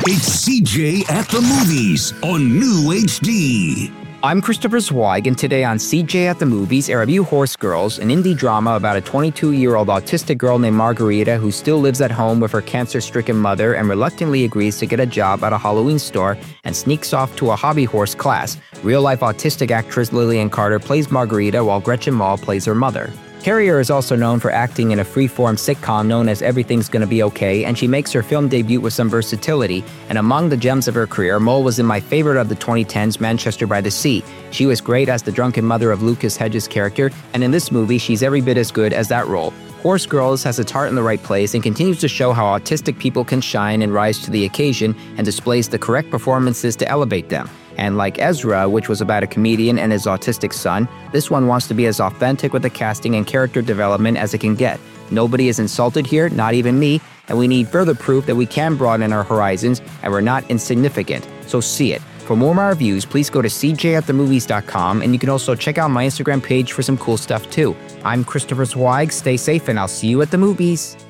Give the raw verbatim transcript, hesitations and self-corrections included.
It's C J at the Movies on New H D. I'm Christopher Zweig, and today on C J at the Movies, I review Horse Girls, an indie drama about a twenty-two-year-old autistic girl named Margarita who still lives at home with her cancer-stricken mother and reluctantly agrees to get a job at a Halloween store and sneaks off to a hobby horse class. Real-life autistic actress Lillian Carter plays Margarita while Gretchen Mol plays her mother. Carrier is also known for acting in a free-form sitcom known as Everything's Gonna Be Okay, and she makes her film debut with some versatility. And among the gems of her career, Mol was in my favorite of the twenty tens, Manchester by the Sea. She was great as the drunken mother of Lucas Hedges' character, and in this movie, she's every bit as good as that role. Horse Girls has its heart in the right place and continues to show how autistic people can shine and rise to the occasion, and displays the correct performances to elevate them. And like Ezra, which was about a comedian and his autistic son, this one wants to be as authentic with the casting and character development as it can get. Nobody is insulted here, not even me, and we need further proof that we can broaden our horizons and we're not insignificant. So see it. For more of my reviews, please go to c j at the movies dot com, and you can also check out my Instagram page for some cool stuff too. I'm Christopher Zweig, stay safe, and I'll see you at the movies.